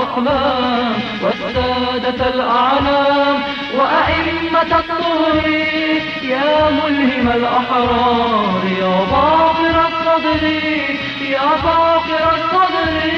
الأقلام والسادة الأعلام وأئمة الطهر، يا ملهم الأحرار يا باقر الصدر، يا باقر الصدر.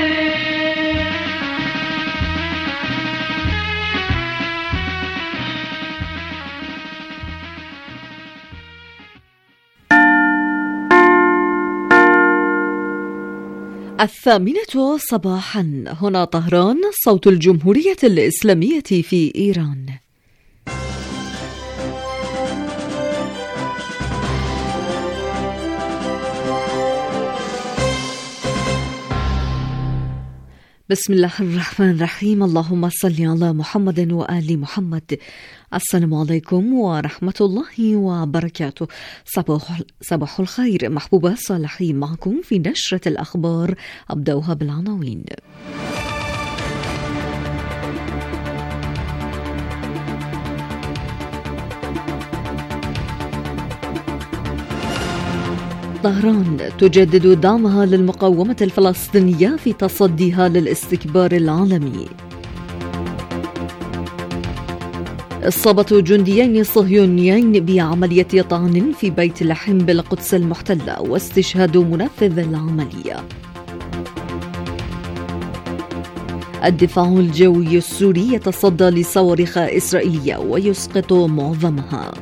الثامنة صباحا، هنا طهران، صوت الجمهورية الإسلامية في إيران. بسم الله الرحمن الرحيم. اللهم صل على محمد وآل محمد. السلام عليكم ورحمة الله وبركاته. صباح الخير. محبوبة صالحي معكم في نشرة الأخبار. أبدأها بالعناوين. طهران تجدد دعمها للمقاومة الفلسطينية في تصديها للاستكبار العالمي. إصابة جنديين صهيونيين بعملية طعن في بيت لحم بالقدس المحتلة واستشهاد منفذ العملية. الدفاع الجوي السوري يتصدى لصواريخ إسرائيلية ويسقط معظمها.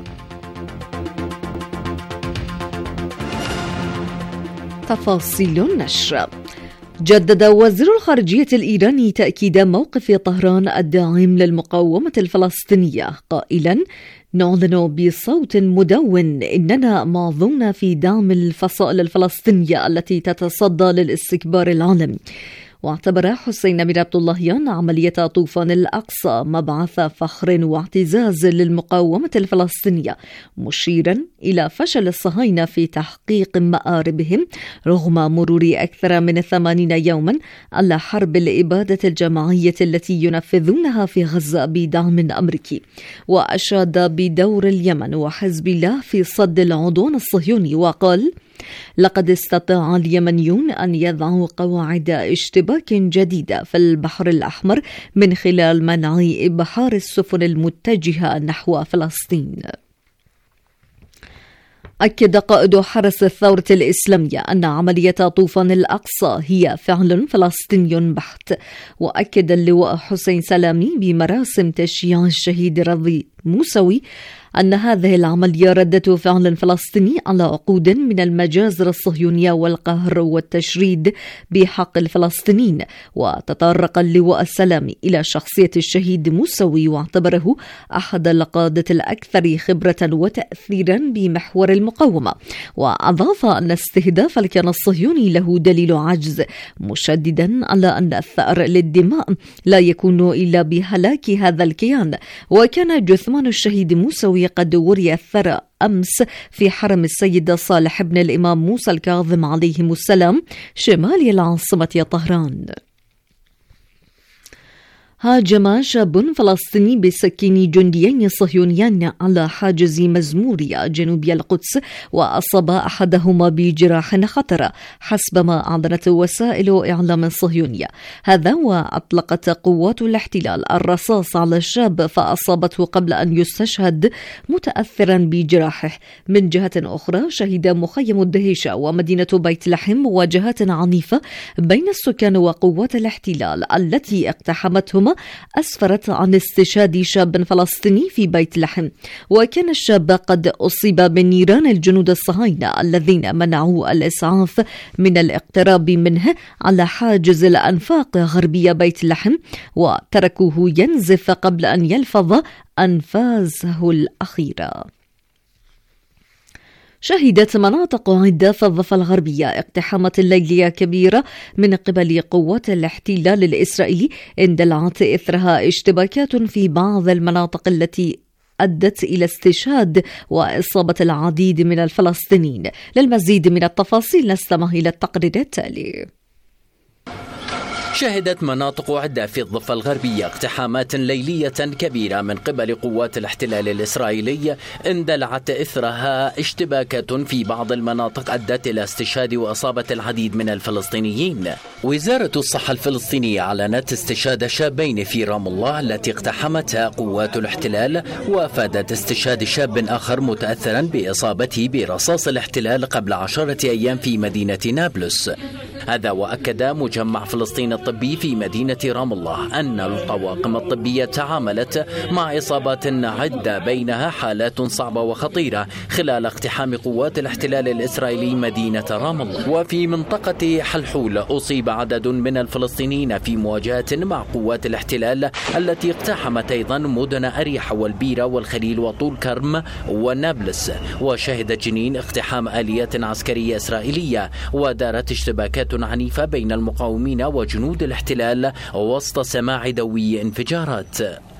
تفاصيل النشر. جدد وزير الخارجية الإيراني تأكيد موقف طهران الداعم للمقاومة الفلسطينية قائلا: نعلن بصوت مدون إننا ماضون في دعم الفصائل الفلسطينية التي تتصدى للاستكبار العالمي. واعتبر حسين بن عبد اللهيان عملية طوفان الأقصى مبعث فخر واعتزاز للمقاومة الفلسطينية، مشيرا إلى فشل الصهاينة في تحقيق مآربهم رغم مرور أكثر من 80 يوما على حرب الإبادة الجماعية التي ينفذونها في غزة بدعم أمريكي. وأشاد بدور اليمن وحزب الله في صد العدوان الصهيوني وقال: لقد استطاع اليمنيون أن يضعوا قواعد اشتباك جديدة في البحر الأحمر من خلال منع إبحار السفن المتجهة نحو فلسطين. أكد قائد حرس الثورة الإسلامية أن عملية طوفان الأقصى هي فعل فلسطيني بحت. وأكد اللواء حسين سلامي بمراسم تشييع الشهيد رضي موسوي أن هذه العملية ردة فعل فلسطيني على عقود من المجازر الصهيونية والقهر والتشريد بحق الفلسطينيين. وتطرق اللواء السلامي إلى شخصية الشهيد موسوي واعتبره أحد القادة الأكثر خبرة وتأثيرا بمحور المقاومة. وأضاف أن استهداف الكيان الصهيوني له دليل عجز، مشددا على أن الثأر للدماء لا يكون إلا بهلاك هذا الكيان. وكان جثمان الشهيد موسوي قد وري الثرى أمس في حرم السيد صالح بن الإمام موسى الكاظم عليهم السلام شمال العاصمة طهران. هاجم شاب فلسطيني بسكين جنديين صهيونيين على حاجز مزمورية جنوب القدس وأصاب أحدهما بجراح خطرة حسب ما أعلنت وسائل إعلام صهيونية. هذا وأطلقت قوات الاحتلال الرصاص على الشاب فأصابته قبل أن يستشهد متأثرا بجراحه. من جهة أخرى شهد مخيم الدهيشة ومدينة بيت لحم مواجهات عنيفة بين السكان وقوات الاحتلال التي اقتحمتهما أسفرت عن استشهاد شاب فلسطيني في بيت لحم. وكان الشاب قد أصيب بنيران الجنود الصهاينة الذين منعوا الإسعاف من الاقتراب منه على حاجز الأنفاق غربي بيت لحم وتركوه ينزف قبل أن يلفظ أنفاسه الأخيرة. شهدت مناطق عدة في الضفة الغربية اقتحامات ليلية كبيرة من قبل قوات الاحتلال الإسرائيلي اندلعت إثرها اشتباكات في بعض المناطق التي أدت إلى استشهاد وإصابة العديد من الفلسطينيين. للمزيد من التفاصيل نستمع إلى التقرير التالي. شهدت مناطق عدة في الضفة الغربية اقتحامات ليلية كبيرة من قبل قوات الاحتلال الإسرائيلي اندلعت إثرها اشتباكات في بعض المناطق أدت إلى استشهاد وإصابة العديد من الفلسطينيين. وزارة الصحة الفلسطينية أعلنت استشهاد شابين في رام الله التي اقتحمتها قوات الاحتلال، وأفادت استشهاد شاب آخر متأثرا بإصابته برصاص الاحتلال قبل 10 أيام في مدينة نابلس. هذا وأكد مجمع فلسطين الطبي في مدينة رام الله أن الطواقم الطبية تعاملت مع إصابات عدة بينها حالات صعبة وخطيرة خلال اقتحام قوات الاحتلال الإسرائيلي مدينة رام الله. وفي منطقة حلحول أصيب عدد من الفلسطينيين في مواجهة مع قوات الاحتلال التي اقتحمت أيضا مدن أريحة والبيرة والخليل وطول كرم ونابلس. وشهدت جنين اقتحام آليات عسكرية إسرائيلية، ودارت اشتباكات عنيفة بين المقاومين وجنود الاحتلال وسط سماع دوي انفجارات.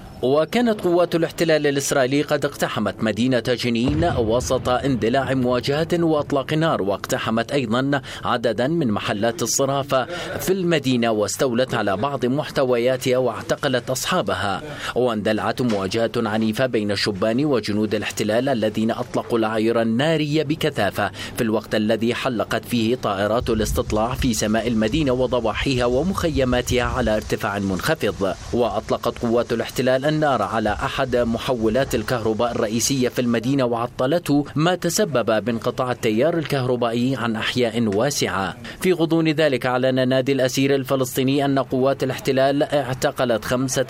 وكانت قوات الاحتلال الإسرائيلي قد اقتحمت مدينة جنين وسط اندلاع مواجهة وأطلاق نار، واقتحمت أيضا عددا من محلات الصرافة في المدينة واستولت على بعض محتوياتها واعتقلت أصحابها. واندلعت مواجهة عنيفة بين الشبان وجنود الاحتلال الذين أطلقوا العير الناري بكثافة في الوقت الذي حلقت فيه طائرات الاستطلاع في سماء المدينة وضواحيها ومخيماتها على ارتفاع منخفض. وأطلقت قوات الاحتلال النار على أحد محولات الكهرباء الرئيسية في المدينة وعطلته، ما تسبب بانقطاع التيار الكهربائي عن أحياء واسعة. في غضون ذلك أعلن نادي الأسير الفلسطيني أن قوات الاحتلال اعتقلت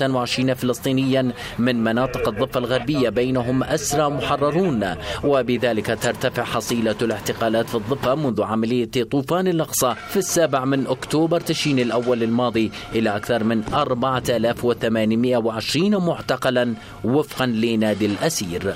25 فلسطينيا من مناطق الضفة الغربية بينهم أسرى محررون، وبذلك ترتفع حصيلة الاعتقالات في الضفة منذ عملية طوفان الأقصى في 7 أكتوبر تشرين الأول الماضي إلى أكثر من 4820 معتقلا وفقا لنادي الأسير.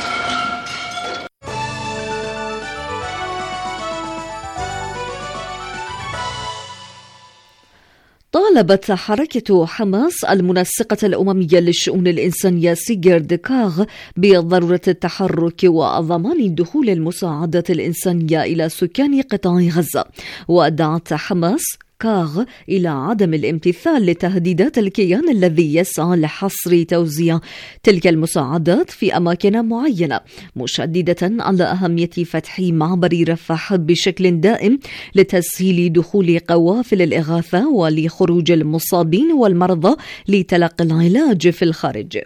طالبت حركة حماس المنسقة الأممية للشؤون الإنسانية سيغرد كاغ بضرورة التحرك وضمان دخول المساعدات الإنسانية إلى سكان قطاع غزة. وأدعت حماس كاغ إلى عدم الامتثال لتهديدات الكيان الذي يسعى لحصر توزيع تلك المساعدات في أماكن معينة، مشددة على أهمية فتح معبر رفح بشكل دائم لتسهيل دخول قوافل الإغاثة ولخروج المصابين والمرضى لتلقي العلاج في الخارج.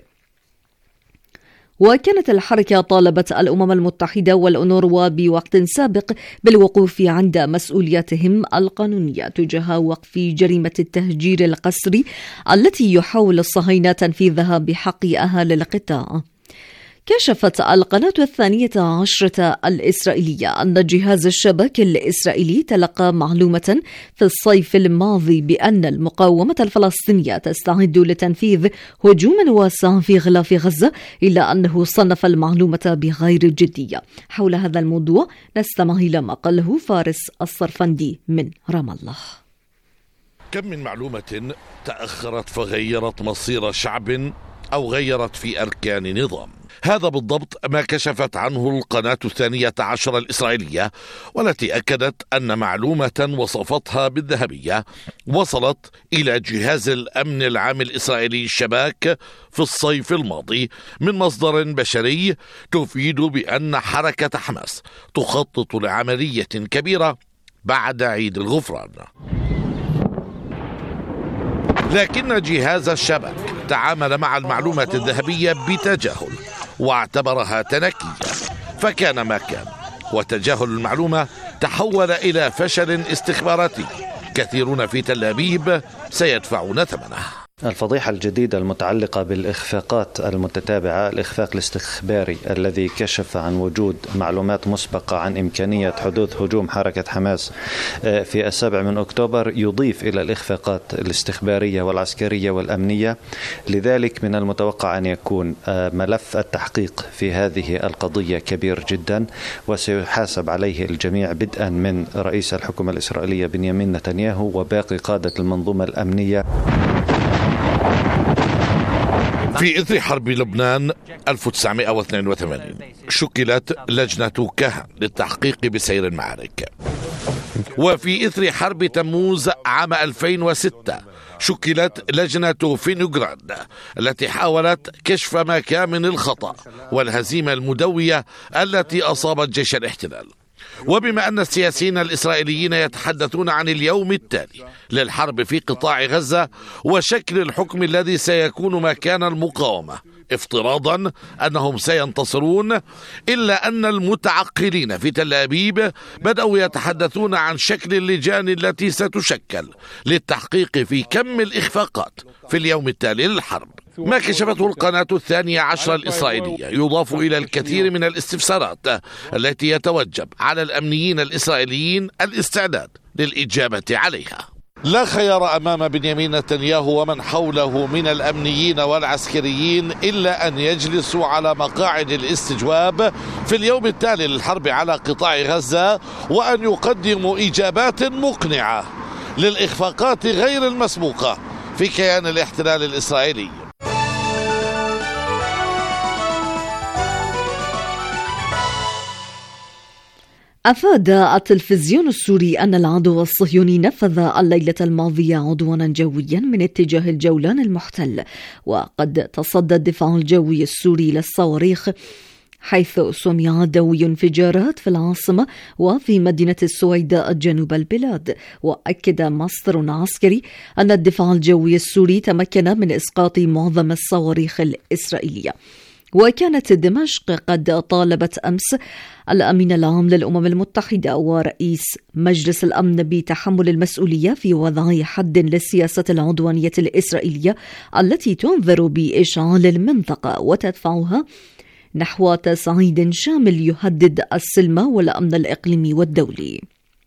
وكانت الحركة طالبت الأمم المتحدة والأونروا بوقت سابق بالوقوف عند مسؤولياتهم القانونية تجاه وقف جريمة التهجير القسري التي يحاول الصهاينة تنفيذها بحق أهالي القطاع. كشفت القناة 12 الإسرائيلية أن جهاز الشبكة الإسرائيلي تلقى معلومة في الصيف الماضي بأن المقاومة الفلسطينية تستعد لتنفيذ هجوم واسع في غلاف غزة، إلا أنه صنف المعلومة بغير جدية. حول هذا الموضوع نستمع إلى ما قاله فارس الصرفندي من رام الله. كم من معلومة تأخرت فغيرت مصير شعب أو غيرت في أركان نظام. هذا بالضبط ما كشفت عنه القناة 12 الإسرائيلية، والتي أكدت أن معلومة وصفتها بالذهبية وصلت إلى جهاز الأمن العام الإسرائيلي الشباك في الصيف الماضي من مصدر بشري تفيد بأن حركة حماس تخطط لعملية كبيرة بعد عيد الغفران. لكن جهاز الشبك تعامل مع المعلومة الذهبية بتجاهل واعتبرها تنكية، فكان ما كان، وتجاهل المعلومة تحول إلى فشل استخباراتي كثيرون في تل أبيب سيدفعون ثمنه. الفضيحة الجديدة المتعلقة بالإخفاقات المتتابعة، الإخفاق الاستخباري الذي كشف عن وجود معلومات مسبقة عن إمكانية حدوث هجوم حركة حماس في 7 أكتوبر، يضيف إلى الإخفاقات الاستخبارية والعسكرية والأمنية. لذلك من المتوقع أن يكون ملف التحقيق في هذه القضية كبير جدا، وسيحاسب عليه الجميع بدءا من رئيس الحكومة الإسرائيلية بنيامين نتنياهو وباقي قادة المنظومة الأمنية. في إثر حرب لبنان 1982 شكلت لجنة كهن للتحقيق بسير المعارك. وفي إثر حرب تموز عام 2006 شكلت لجنة فينوغراند التي حاولت كشف مكامن الخطأ والهزيمة المدوية التي أصابت جيش الاحتلال. وبما أن السياسيين الإسرائيليين يتحدثون عن اليوم التالي للحرب في قطاع غزة وشكل الحكم الذي سيكون مكان المقاومة افتراضا أنهم سينتصرون، إلا أن المتعقلين في تل أبيب بدأوا يتحدثون عن شكل اللجان التي ستشكل للتحقيق في كم الإخفاقات في اليوم التالي للحرب. ما كشفته القناة 12 الإسرائيلية يضاف إلى الكثير من الاستفسارات التي يتوجب على الأمنيين الإسرائيليين الاستعداد للإجابة عليها. لا خيار أمام بنيامين نتنياهو ومن حوله من الأمنيين والعسكريين إلا أن يجلسوا على مقاعد الاستجواب في اليوم التالي للحرب على قطاع غزة، وأن يقدموا إجابات مقنعة للإخفاقات غير المسبوقة في كيان الاحتلال الإسرائيلي. أفاد التلفزيون السوري أن العدو الصهيوني نفذ الليلة الماضية عدوانا جويا من اتجاه الجولان المحتل، وقد تصدى الدفاع الجوي السوري للصواريخ، حيث سمع دوي انفجارات في العاصمة وفي مدينة السويداء جنوب البلاد. وأكد مصدر عسكري أن الدفاع الجوي السوري تمكن من إسقاط معظم الصواريخ الإسرائيلية. وكانت دمشق قد طالبت أمس الأمين العام للأمم المتحدة ورئيس مجلس الأمن بتحمل المسؤولية في وضع حد للسياسة العدوانية الإسرائيلية التي تنذر بإشعال المنطقة وتدفعها نحو تصعيد شامل يهدد السلم والأمن الإقليمي والدولي.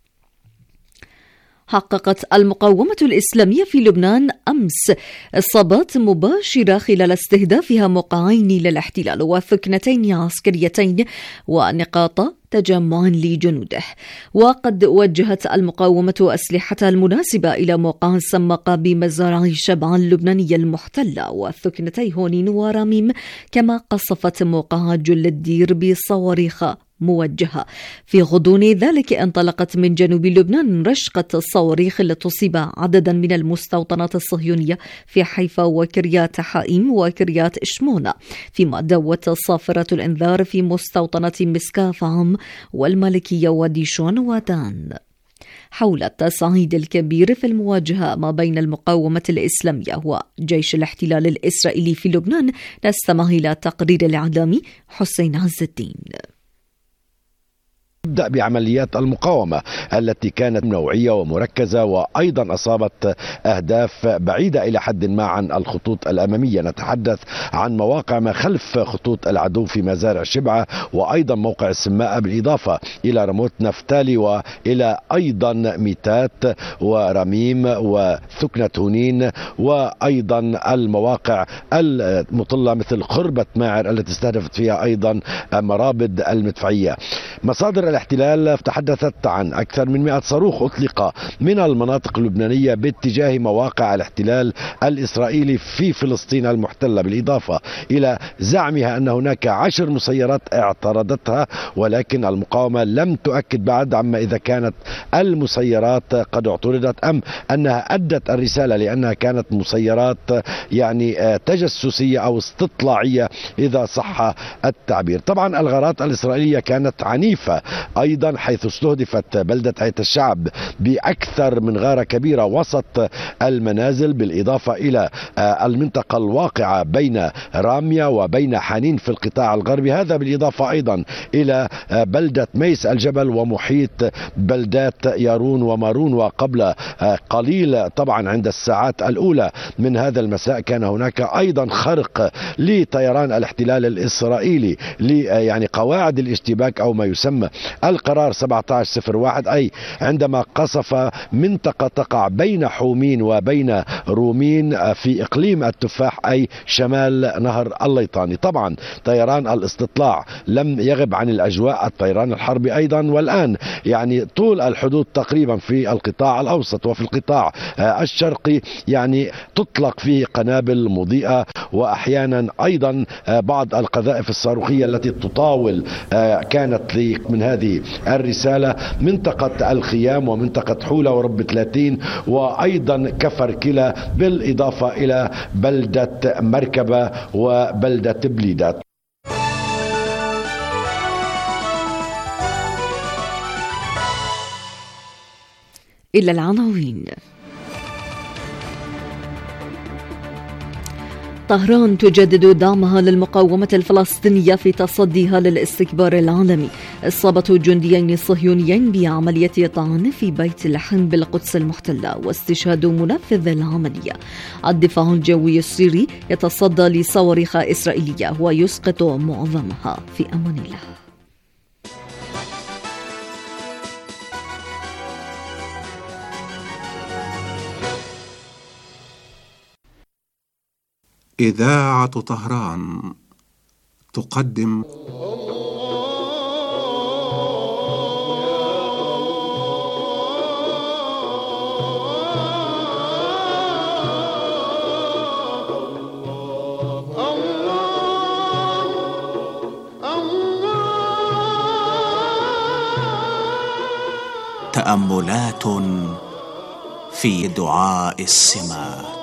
حققت المقاومة الإسلامية في لبنان أمس إصابات مباشرة خلال استهدافها موقعين للاحتلال وثكنتين عسكريتين ونقاط تجمع لجنوده. وقد وجهت المقاومة أسلحتها المناسبة إلى موقع السماقة بمزارع شبعا اللبنانية المحتلة وثكنتي هونين وراميم، كما قصفت موقع جل الدير بصواريخ موجهة. في غضون ذلك انطلقت من جنوب لبنان رشقة الصواريخ لتصيب عددا من المستوطنات الصهيونية في حيفا وكريات حائم وكريات إشمونة، فيما دوت صافرة الإنذار في مستوطنة مسكاف عام والمالكية وديشون ودان. حول التصعيد الكبير في المواجهة ما بين المقاومة الإسلامية وجيش الاحتلال الإسرائيلي في لبنان، نستمع إلى تقرير الإعلامي حسين عز الدين. نبدأ بعمليات المقاومة التي كانت نوعية ومركزة وأيضا أصابت أهداف بعيدة إلى حد ما عن الخطوط الأمامية. نتحدث عن مواقع ما خلف خطوط العدو في مزارع شبعة وأيضا موقع السماء، بالإضافة إلى رموت نفتالي وإلى أيضا ميتات ورميم وثكنة هونين، وأيضا المواقع المطلة مثل خربة ماعر التي استهدفت فيها أيضا مرابد المدفعية. مصادر الاحتلال تحدثت عن أكثر من 100 صاروخ أطلق من المناطق اللبنانية باتجاه مواقع الاحتلال الإسرائيلي في فلسطين المحتلة، بالإضافة إلى زعمها أن هناك 10 مسيرات اعترضتها، ولكن المقاومة لم تؤكد بعد عما إذا كانت المسيرات قد اعترضت أم أنها أدت الرسالة، لأنها كانت مسيرات يعني تجسسية أو استطلاعية إذا صح التعبير. طبعا الغارات الإسرائيلية كانت عنيفة أيضا، حيث استهدفت بلدة عيت الشعب بأكثر من غارة كبيرة وسط المنازل، بالإضافة إلى المنطقة الواقعة بين رامية وبين حنين في القطاع الغربي، هذا بالإضافة أيضا إلى بلدة ميس الجبل ومحيط بلدات يارون ومارون. وقبل قليل طبعا عند الساعات الأولى من هذا المساء كان هناك أيضا خرق لطيران الاحتلال الإسرائيلي يعني قواعد الاشتباك أو ما يسمى القرار 1701، أي عندما قصف منطقة تقع بين حومين وبين رومين في إقليم التفاح أي شمال نهر الليطاني. طبعا طيران الاستطلاع لم يغب عن الأجواء، الطيران الحربي أيضا، والآن يعني طول الحدود تقريبا في القطاع الأوسط وفي القطاع الشرقي يعني تطلق فيه قنابل مضيئة، وأحيانا أيضا بعض القذائف الصاروخية التي تطاول كانت الشقيق من هذه الرسالة منطقة الخيام ومنطقة حولة ورب 30 وأيضا كفر كلا، بالإضافة إلى بلدة مركبة وبلدة بليدات. إلى العناوين. طهران تجدد دعمها للمقاومة الفلسطينية في تصديها للاستكبار العالمي. إصابة جنديين صهيونيين بعملية طعن في بيت لحم بالقدس المحتلة واستشهاد منفذ العملية. الدفاع الجوي السوري يتصدى لصواريخ إسرائيلية ويسقط معظمها في أمان الله. إذاعة طهران تقدم تأملات في دعاء السمات.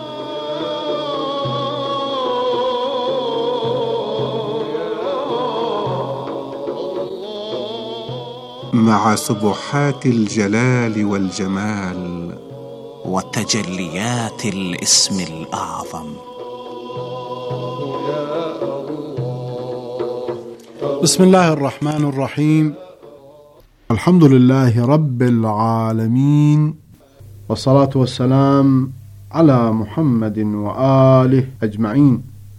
مع سبحات الجلال والجمال وتجليات الاسم الأعظم. بسم الله الرحمن الرحيم. الحمد لله رب العالمين، والصلاة والسلام على محمد وآله أجمعين.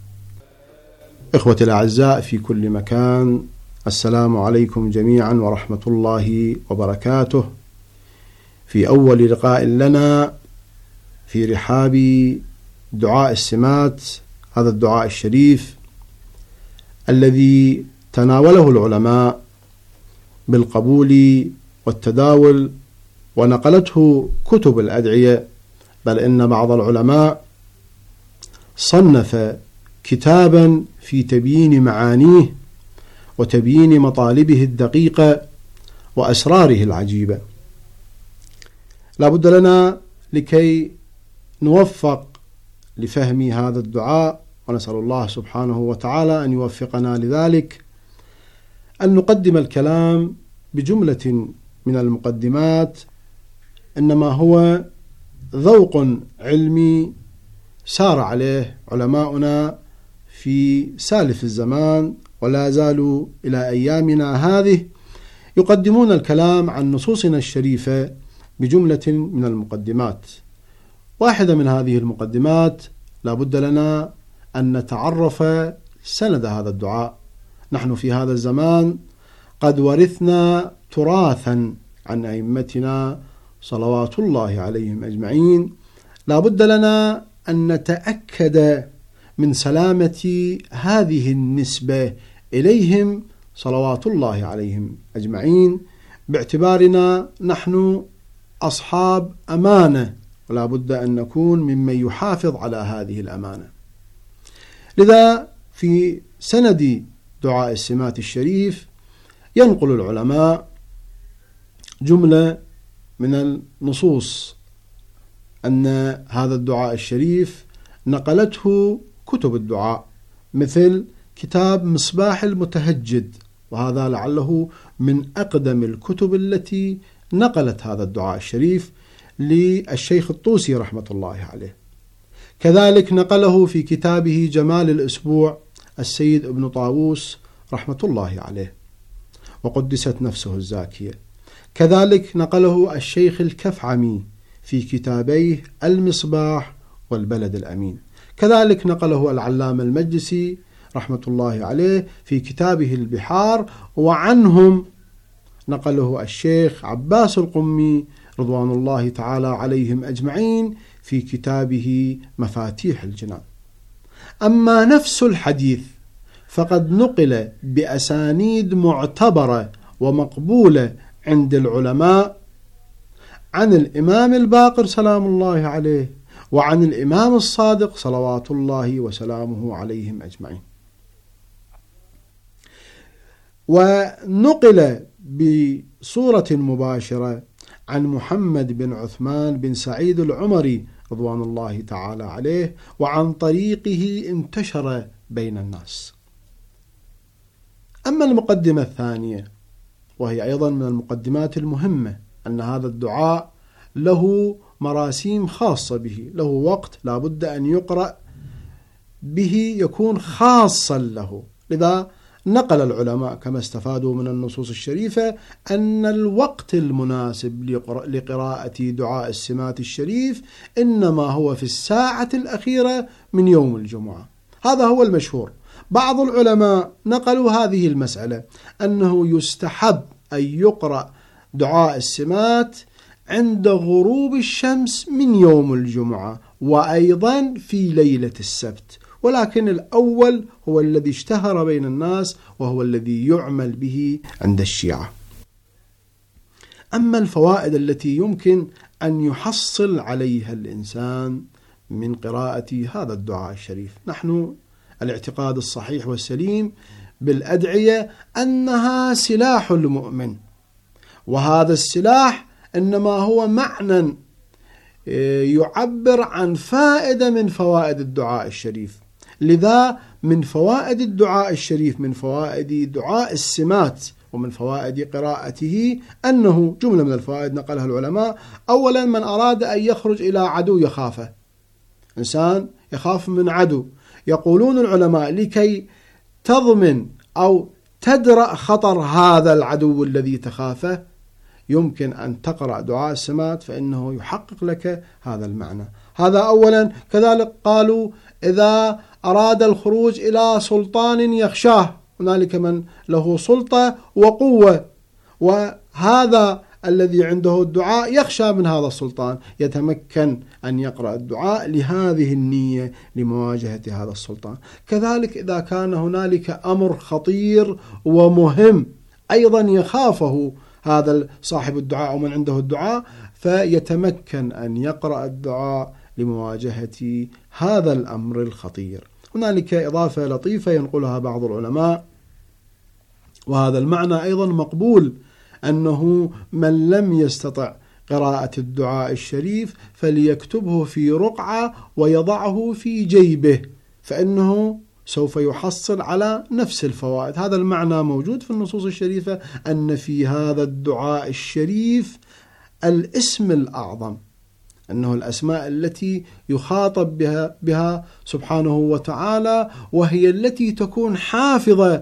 إخوتي الأعزاء في كل مكان، السلام عليكم جميعا ورحمة الله وبركاته. في أول لقاء لنا في رحاب دعاء السمات، هذا الدعاء الشريف الذي تناوله العلماء بالقبول والتداول ونقلته كتب الأدعية، بل إن بعض العلماء صنف كتابا في تبيين معانيه وتبيين مطالبه الدقيقة وأسراره العجيبة. لا بد لنا لكي نوفق لفهم هذا الدعاء، ونسأل الله سبحانه وتعالى أن يوفقنا لذلك، أن نقدم الكلام بجملة من المقدمات، إنما هو ذوق علمي سار عليه علماؤنا في سالف الزمان ولا زالوا إلى أيامنا هذه يقدمون الكلام عن نصوصنا الشريفة بجملة من المقدمات. واحدة من هذه المقدمات لا بد لنا أن نتعرف سند هذا الدعاء. نحن في هذا الزمان قد ورثنا تراثا عن أئمتنا صلوات الله عليهم أجمعين، لا بد لنا أن نتأكد من سلامة هذه النسبة إليهم صلوات الله عليهم أجمعين، باعتبارنا نحن أصحاب أمانة، ولا بد أن نكون ممن يحافظ على هذه الأمانة. لذا في سند دعاء السمات الشريف ينقل العلماء جملة من النصوص أن هذا الدعاء الشريف نقلته كتب الدعاء، مثل كتاب مصباح المتهجد، وهذا لعله من أقدم الكتب التي نقلت هذا الدعاء الشريف للشيخ الطوسي رحمة الله عليه. كذلك نقله في كتابه جمال الأسبوع السيد ابن طاووس رحمة الله عليه وقدست نفسه الزاكية. كذلك نقله الشيخ الكفعمي في كتابيه المصباح والبلد الأمين. كذلك نقله العلامة المجلسي رحمة الله عليه في كتابه البحار، وعنهم نقله الشيخ عباس القمي رضوان الله تعالى عليهم أجمعين في كتابه مفاتيح الجنان. أما نفس الحديث فقد نقل بأسانيد معتبرة ومقبولة عند العلماء عن الإمام الباقر سلام الله عليه وعن الإمام الصادق صلوات الله وسلامه عليهم أجمعين. ونقل بصورة مباشرة عن محمد بن عثمان بن سعيد العمري رضوان الله تعالى عليه، وعن طريقه انتشر بين الناس. أما المقدمة الثانية، وهي أيضا من المقدمات المهمة، أن هذا الدعاء له مراسيم خاصة به، له وقت لا بد أن يقرأ به يكون خاصا له. لذا نقل العلماء كما استفادوا من النصوص الشريفة أن الوقت المناسب لقراءة دعاء السمات الشريف إنما هو في الساعة الأخيرة من يوم الجمعة. هذا هو المشهور. بعض العلماء نقلوا هذه المسألة أنه يستحب أن يقرأ دعاء السمات عند غروب الشمس من يوم الجمعة، وأيضا في ليلة السبت، ولكن الأول هو الذي اشتهر بين الناس وهو الذي يعمل به عند الشيعة. أما الفوائد التي يمكن أن يحصل عليها الإنسان من قراءة هذا الدعاء الشريف، نحن الاعتقاد الصحيح والسليم بالأدعية أنها سلاح المؤمن، وهذا السلاح إنما هو معنى يعبر عن فائدة من فوائد الدعاء الشريف. لذا من فوائد الدعاء الشريف، من فوائد دعاء السمات ومن فوائد قراءته، أنه جملة من الفوائد نقلها العلماء. أولا، من أراد أن يخرج إلى عدو يخافه، إنسان يخاف من عدو، يقولون العلماء لكي تضمن أو تدرأ خطر هذا العدو الذي تخافه يمكن أن تقرأ دعاء السمات، فإنه يحقق لك هذا المعنى. هذا أولا. كذلك قالوا إذا أراد الخروج إلى سلطان يخشاه، هنالك من له سلطة وقوة، وهذا الذي عنده الدعاء يخشى من هذا السلطان، يتمكن أن يقرأ الدعاء لهذه النية لمواجهة هذا السلطان. كذلك إذا كان هنالك أمر خطير ومهم أيضا يخافه هذا صاحب الدعاء ومن عنده الدعاء، فيتمكن أن يقرأ الدعاء لمواجهة هذا الأمر الخطير. هنالك إضافة لطيفة ينقلها بعض العلماء، وهذا المعنى أيضا مقبول، أنه من لم يستطع قراءة الدعاء الشريف فليكتبه في رقعة ويضعه في جيبه، فإنه سوف يحصل على نفس الفوائد. هذا المعنى موجود في النصوص الشريفة، أن في هذا الدعاء الشريف الاسم الأعظم، أنه الأسماء التي يخاطب بها سبحانه وتعالى، وهي التي تكون حافظة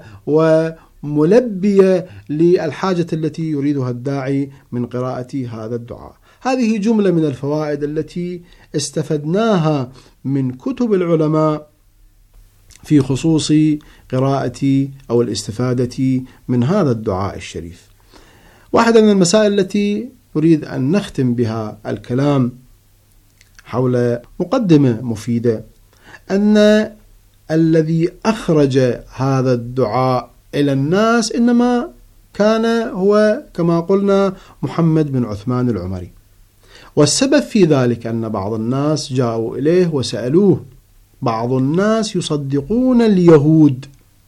وملبية للحاجة التي يريدها الداعي من قراءة هذا الدعاء. هذه جملة من الفوائد التي استفدناها من كتب العلماء في خصوص قراءة أو الاستفادة من هذا الدعاء الشريف. واحدة من المسائل التي أريد أن نختم بها الكلام حول مقدمة مفيدة، أن الذي أخرج هذا الدعاء إلى الناس إنما كان هو كما قلنا محمد بن عثمان العمري، والسبب في ذلك أن بعض الناس جاءوا إليه وسألوه. بعض الناس يصدقون اليهود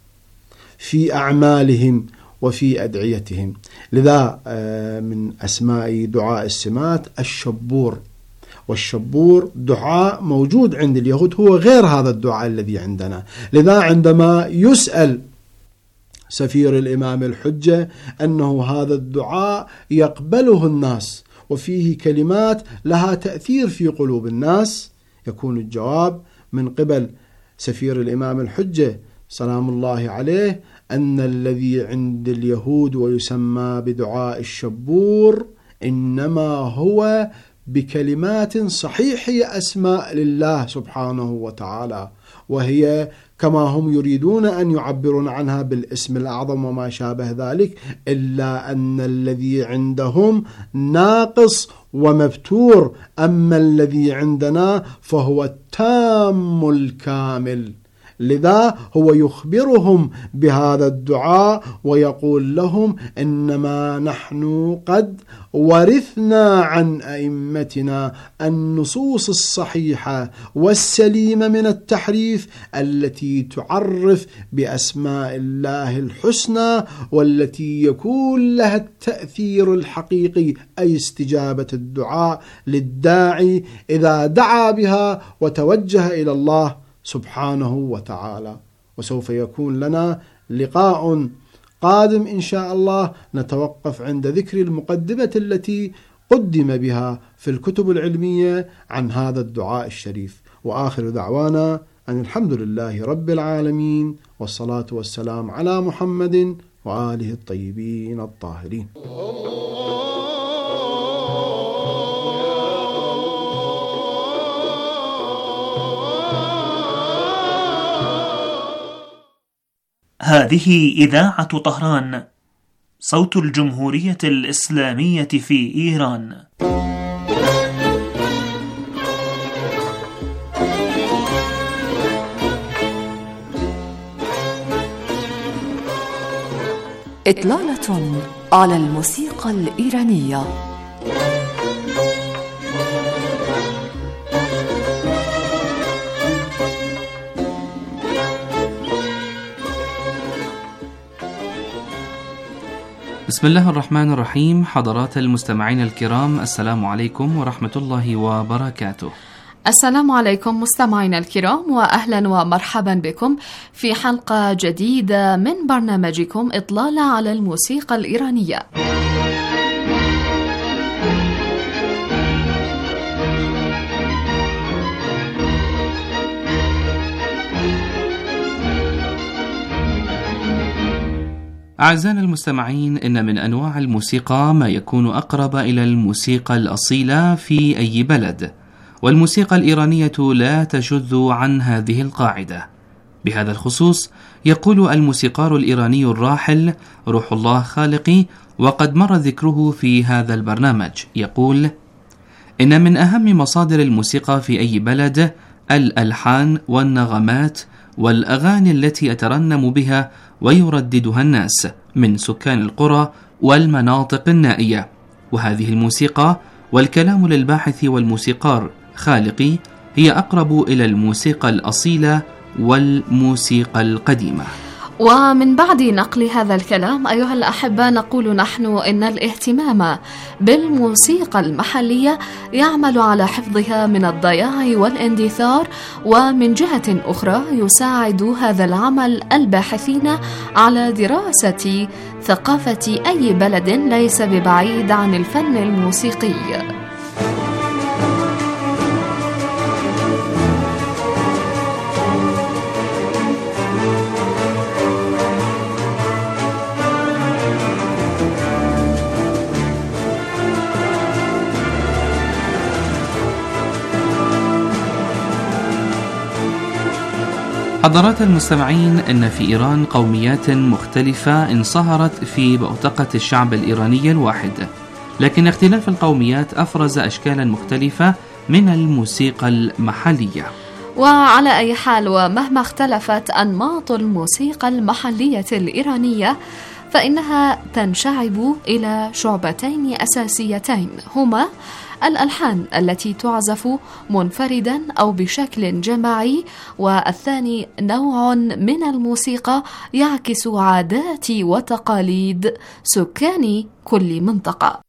في أعمالهم وفي أدعيتهم، لذا من أسماء دعاء السمات الشبور، والشبور دعاء موجود عند اليهود هو غير هذا الدعاء الذي عندنا. لذا عندما يسأل سفير الإمام الحجة أنه هذا الدعاء يقبله الناس وفيه كلمات لها تأثير في قلوب الناس، يكون الجواب من قبل سفير الإمام الحجة سلام الله عليه أن الذي عند اليهود ويسمى بدعاء الشبور إنما هو بكلمات صحيح هي أسماء لله سبحانه وتعالى، وهي كما هم يريدون أن يعبرون عنها بالاسم الأعظم وما شابه ذلك، إلا أن الذي عندهم ناقص ومبتور، أما الذي عندنا فهو التام الكامل. لذا هو يخبرهم بهذا الدعاء ويقول لهم إنما نحن قد ورثنا عن أئمتنا النصوص الصحيحة والسليمة من التحريف التي تعرف بأسماء الله الحسنى والتي يكون لها التأثير الحقيقي، أي استجابة الدعاء للداعي إذا دعا بها وتوجه إلى الله سبحانه وتعالى. وسوف يكون لنا لقاء قادم إن شاء الله نتوقف عند ذكر المقدمة التي قدم بها في الكتب العلمية عن هذا الدعاء الشريف. وآخر دعوانا أن الحمد لله رب العالمين، والصلاة والسلام على محمد وآله الطيبين الطاهرين. هذه إذاعة طهران، صوت الجمهورية الإسلامية في إيران. إطلالة على الموسيقى الإيرانية. بسم الله الرحمن الرحيم. حضرات المستمعين الكرام، السلام عليكم ورحمة الله وبركاته. السلام عليكم مستمعينا الكرام، وأهلا ومرحبا بكم في حلقة جديدة من برنامجكم إطلالة على الموسيقى الإيرانية. أعزائنا المستمعين، إن من أنواع الموسيقى ما يكون أقرب إلى الموسيقى الأصيلة في أي بلد، والموسيقى الإيرانية لا تشذ عن هذه القاعدة. بهذا الخصوص يقول الموسيقار الإيراني الراحل روح الله خالقي، وقد مر ذكره في هذا البرنامج، يقول: إن من أهم مصادر الموسيقى في أي بلد الألحان والنغمات والأغاني التي يترنم بها ويرددها الناس من سكان القرى والمناطق النائية. وهذه الموسيقى والكلام للباحث والموسيقار خالقي هي أقرب إلى الموسيقى الأصيلة والموسيقى القديمة. ومن بعد نقل هذا الكلام أيها الأحبة، نقول نحن إن الاهتمام بالموسيقى المحلية يعمل على حفظها من الضياع والاندثار، ومن جهة أخرى يساعد هذا العمل الباحثين على دراسة ثقافة أي بلد ليس ببعيد عن الفن الموسيقي. حضرات المستمعين، إن في إيران قوميات مختلفة انصهرت في بوتقة الشعب الإيراني الواحد، لكن اختلاف القوميات أفرز أشكالا مختلفة من الموسيقى المحلية. وعلى أي حال، ومهما اختلفت أنماط الموسيقى المحلية الإيرانية، فإنها تنشعب إلى شعبتين أساسيتين، هما الألحان التي تعزف منفردا أو بشكل جماعي، والثاني نوع من الموسيقى يعكس عادات وتقاليد سكان كل منطقة.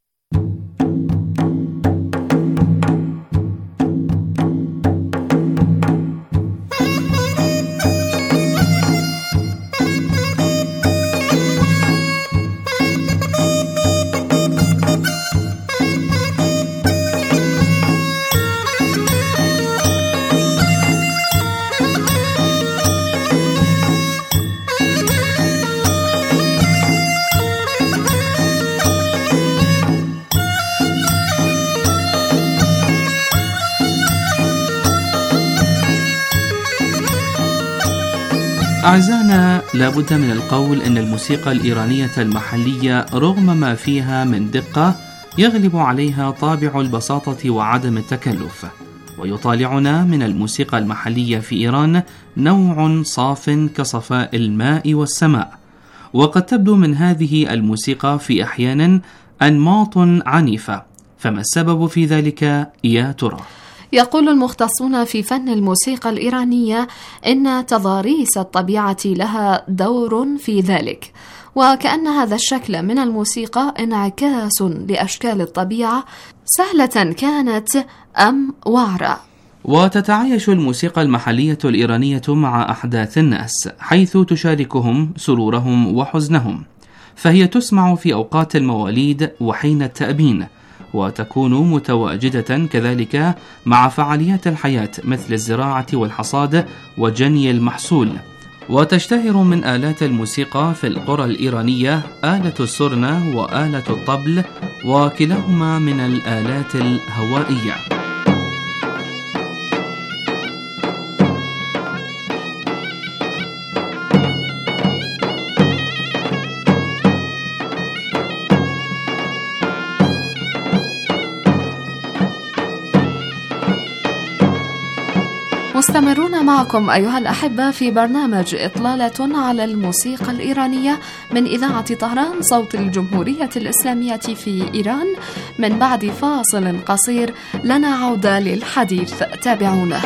أعزائنا، لابد من القول أن الموسيقى الإيرانية المحلية رغم ما فيها من دقة يغلب عليها طابع البساطة وعدم التكلف، ويطالعنا من الموسيقى المحلية في إيران نوع صاف كصفاء الماء والسماء. وقد تبدو من هذه الموسيقى في أحيان أنماط عنيفة، فما السبب في ذلك يا ترى؟ يقول المختصون في فن الموسيقى الإيرانية إن تضاريس الطبيعة لها دور في ذلك، وكأن هذا الشكل من الموسيقى انعكاس لأشكال الطبيعة سهلة كانت أم وعرة. وتتعايش الموسيقى المحلية الإيرانية مع أحداث الناس، حيث تشاركهم سرورهم وحزنهم، فهي تسمع في أوقات المواليد وحين التأبين، وتكون متواجدة كذلك مع فعاليات الحياة مثل الزراعة والحصاد وجني المحصول. وتشتهر من آلات الموسيقى في القرى الإيرانية آلة السرنة وآلة الطبل، وكلاهما من الآلات الهوائية. مستمرون معكم أيها الأحبة في برنامج إطلالة على الموسيقى الإيرانية من إذاعة طهران صوت الجمهورية الإسلامية في إيران. من بعد فاصل قصير لنا عودة للحديث، تابعونا.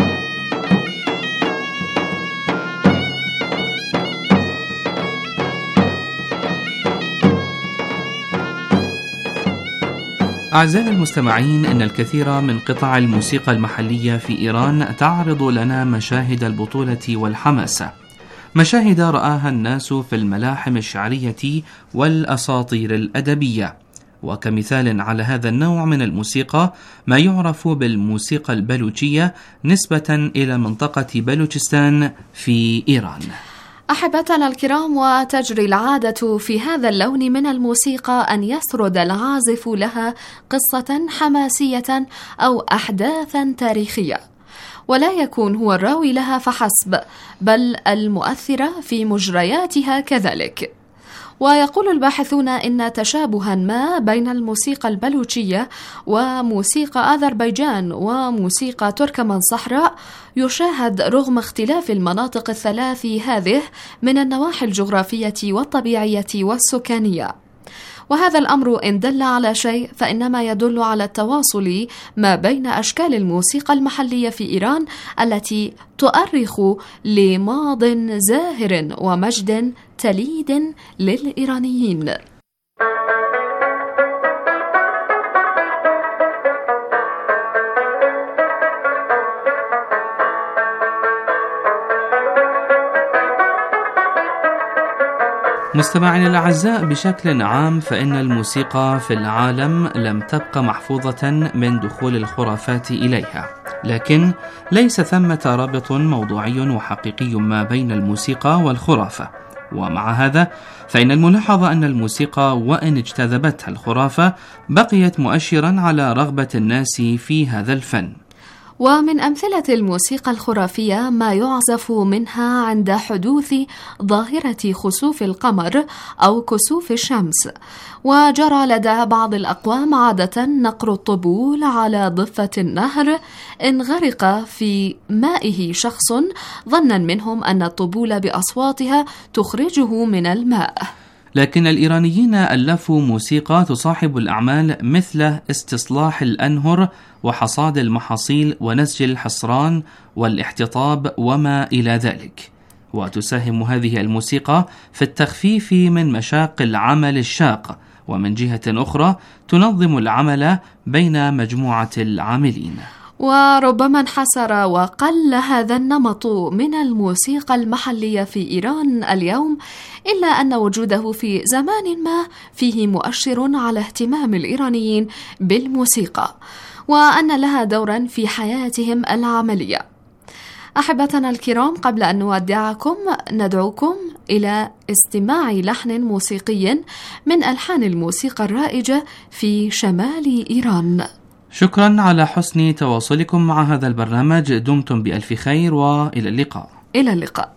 أعزائي المستمعين، إن الكثير من قطع الموسيقى المحلية في إيران تعرض لنا مشاهد البطولة والحماسة، مشاهد رآها الناس في الملاحم الشعرية والأساطير الأدبية. وكمثال على هذا النوع من الموسيقى ما يعرف بالموسيقى البلوشية نسبة إلى منطقة بلوچستان في إيران. أحبتنا الكرام، وتجري العادة في هذا اللون من الموسيقى أن يسرد العازف لها قصة حماسية أو أحداثا تاريخية، ولا يكون هو الراوي لها فحسب، بل المؤثرة في مجرياتها كذلك. ويقول الباحثون إن تشابها ما بين الموسيقى البلوشية وموسيقى أذربيجان وموسيقى تركمان صحراء يشاهد رغم اختلاف المناطق الثلاث هذه من النواحي الجغرافية والطبيعية والسكانية. وهذا الأمر إن دل على شيء فإنما يدل على التواصل ما بين أشكال الموسيقى المحلية في إيران التي تؤرخ لماض زاهر ومجد تليد للإيرانيين. مستمعينا الأعزاء، بشكل عام فإن الموسيقى في العالم لم تبقى محفوظة من دخول الخرافات إليها، لكن ليس ثمة رابط موضوعي وحقيقي ما بين الموسيقى والخرافة. ومع هذا فإن الملاحظ أن الموسيقى وإن اجتذبتها الخرافة بقيت مؤشرا على رغبة الناس في هذا الفن. ومن أمثلة الموسيقى الخرافية ما يعزف منها عند حدوث ظاهرة خسوف القمر أو كسوف الشمس. وجرى لدى بعض الأقوام عادة نقر الطبول على ضفة النهر إن غرق في مائه شخص، ظنا منهم أن الطبول بأصواتها تخرجه من الماء. لكن الإيرانيين ألفوا موسيقى تصاحب الأعمال مثل استصلاح الأنهر وحصاد المحاصيل ونسج الحصران والاحتطاب وما إلى ذلك. وتساهم هذه الموسيقى في التخفيف من مشاق العمل الشاق، ومن جهة أخرى تنظم العمل بين مجموعة العاملين. وربما انحسر وقل هذا النمط من الموسيقى المحلية في إيران اليوم، إلا أن وجوده في زمان ما فيه مؤشر على اهتمام الإيرانيين بالموسيقى، وأن لها دورا في حياتهم العملية. أحبتنا الكرام، قبل أن نودعكم ندعوكم إلى استماع لحن موسيقي من ألحان الموسيقى الرائجة في شمال إيران. شكرا على حسن تواصلكم مع هذا البرنامج، دمتم بألف خير وإلى اللقاء. إلى اللقاء.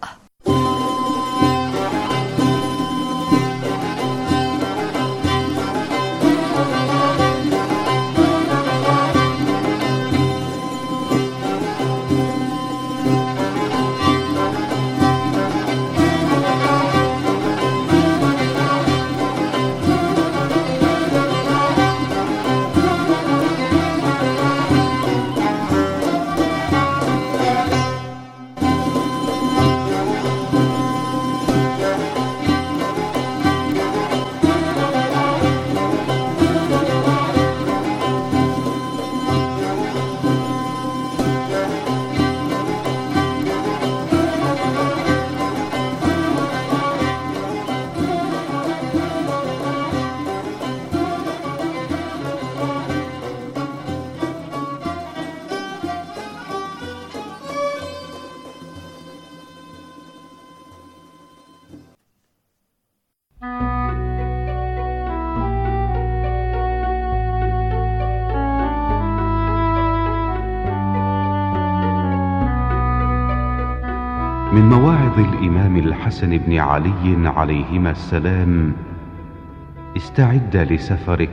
من مواعظ الإمام الحسن بن علي عليهما السلام: استعد لسفرك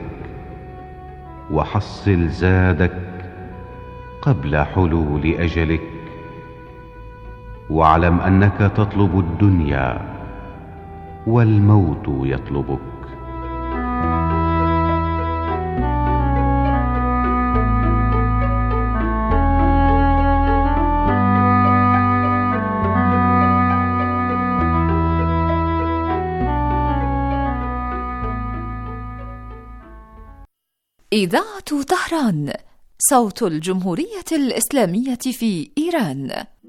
وحصل زادك قبل حلول أجلك، واعلم أنك تطلب الدنيا والموت يطلبك. إذاعة طهران، صوت الجمهورية الإسلامية في إيران.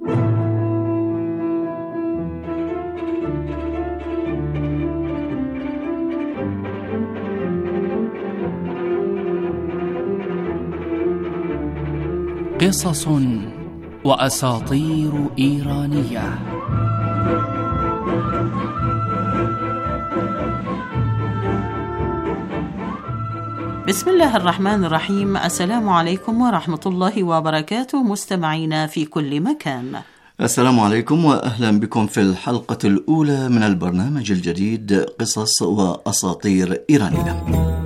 قصص وأساطير إيرانية. بسم الله الرحمن الرحيم. السلام عليكم ورحمة الله وبركاته مستمعينا في كل مكان. السلام عليكم وأهلا بكم في الحلقة الأولى من البرنامج الجديد قصص وأساطير إيرانية.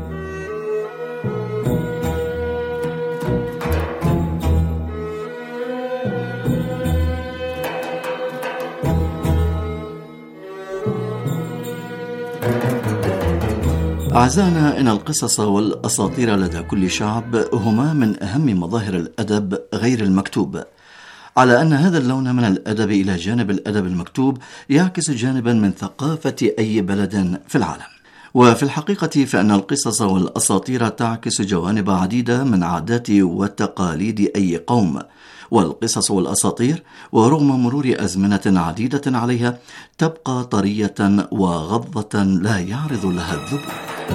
أعزائنا، إن القصص والأساطير لدى كل شعب هما من أهم مظاهر الأدب غير المكتوب، على أن هذا اللون من الأدب إلى جانب الأدب المكتوب يعكس جانبا من ثقافة أي بلد في العالم. وفي الحقيقة فإن القصص والأساطير تعكس جوانب عديدة من عادات وتقاليد أي قوم، والقصص والأساطير ورغم مرور أزمنة عديدة عليها تبقى طرية وغضة لا يعرض لها الذبول.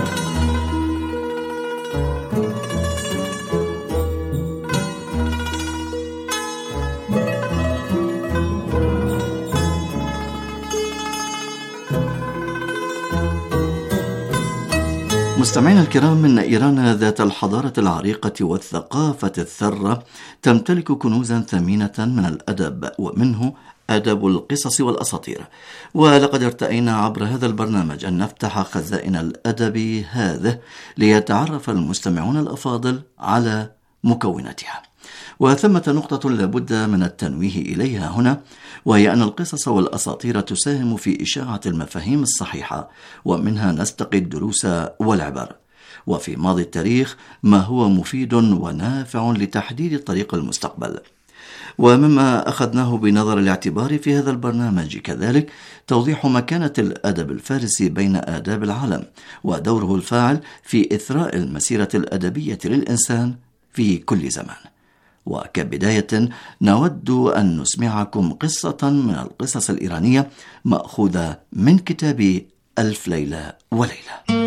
مستمعينا الكرام، من إيران ذات الحضارة العريقة والثقافة الثرة تمتلك كنوزا ثمينة من الأدب، ومنه أدب القصص والأساطير. ولقد ارتأينا عبر هذا البرنامج أن نفتح خزائن الأدب هذه ليتعرف المستمعون الأفاضل على مكوناتها. وثمة نقطة لابد من التنويه إليها هنا، وهي أن القصص والأساطير تساهم في إشاعة المفاهيم الصحيحة، ومنها نستقي الدروس والعبر، وفي ماضي التاريخ ما هو مفيد ونافع لتحديد طريق المستقبل. ومما أخذناه بنظر الاعتبار في هذا البرنامج كذلك توضيح مكانة الأدب الفارسي بين آداب العالم، ودوره الفاعل في إثراء المسيرة الأدبية للإنسان في كل زمان. وكبداية نود أن نسمعكم قصة من القصص الإيرانية مأخوذة من كتاب ألف ليلة وليلة.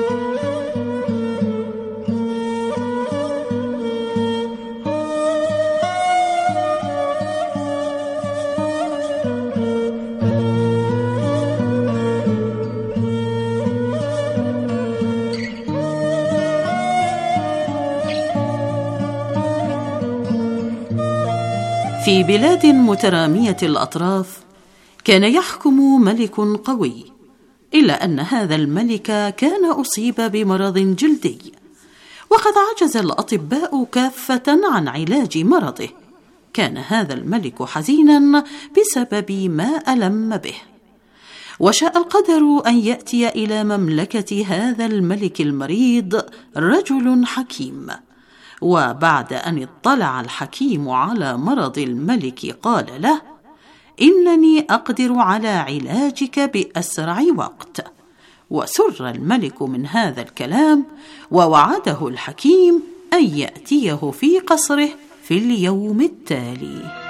في بلاد مترامية الأطراف كان يحكم ملك قوي، إلا أن هذا الملك كان أصيب بمرض جلدي، وقد عجز الأطباء كافة عن علاج مرضه. كان هذا الملك حزينا بسبب ما ألم به، وشاء القدر أن يأتي إلى مملكة هذا الملك المريض رجل حكيم. وبعد أن اطلع الحكيم على مرض الملك قال له: إنني أقدر على علاجك بأسرع وقت. وسر الملك من هذا الكلام، ووعده الحكيم أن يأتيه في قصره في اليوم التالي.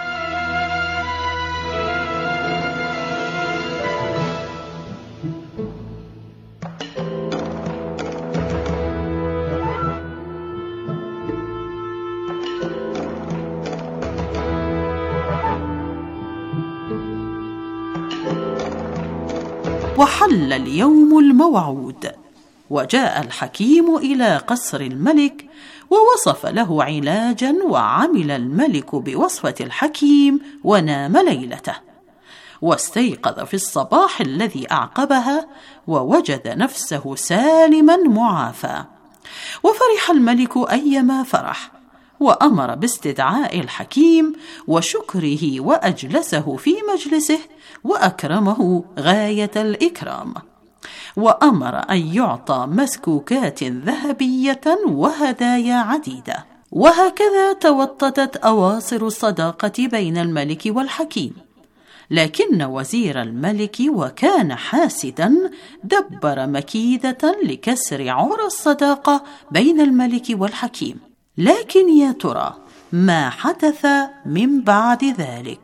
وحل اليوم الموعود، وجاء الحكيم إلى قصر الملك ووصف له علاجا، وعمل الملك بوصفة الحكيم ونام ليلته. واستيقظ في الصباح الذي أعقبها ووجد نفسه سالما معافى، وفرح الملك أيما فرح، وأمر باستدعاء الحكيم وشكره وأجلسه في مجلسه وأكرمه غاية الإكرام، وأمر أن يعطى مسكوكات ذهبية وهدايا عديدة. وهكذا توطدت أواصر الصداقة بين الملك والحكيم. لكن وزير الملك وكان حاسدا دبر مكيدة لكسر عرى الصداقة بين الملك والحكيم. لكن يا ترى ما حدث من بعد ذلك؟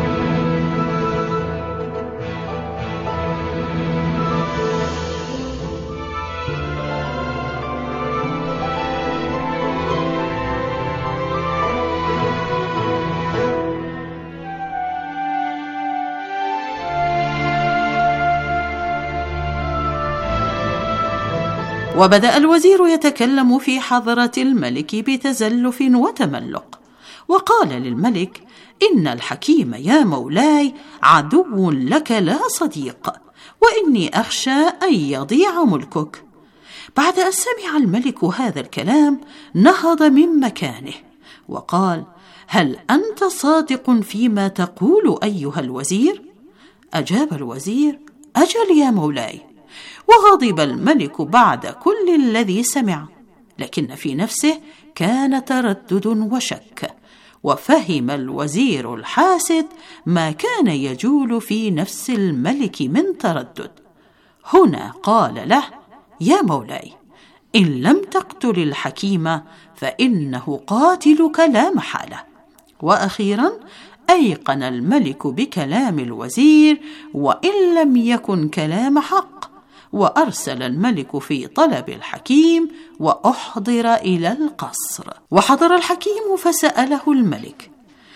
وبدأ الوزير يتكلم في حضرة الملك بتزلف وتملق، وقال للملك: إن الحكيم يا مولاي عدو لك لا صديق، وإني أخشى أن يضيع ملكك. بعد أن سمع الملك هذا الكلام نهض من مكانه وقال: هل أنت صادق فيما تقول أيها الوزير؟ أجاب الوزير: أجل يا مولاي. وغضب الملك بعد كل الذي سمع، لكن في نفسه كان تردد وشك، وفهم الوزير الحاسد ما كان يجول في نفس الملك من تردد. هنا قال له: يا مولاي، إن لم تقتل الحكيم فإنه قاتلك لا محالة. وأخيرا أيقن الملك بكلام الوزير وإن لم يكن كلام حق، وأرسل الملك في طلب الحكيم وأحضر إلى القصر. وحضر الحكيم فسأله الملك: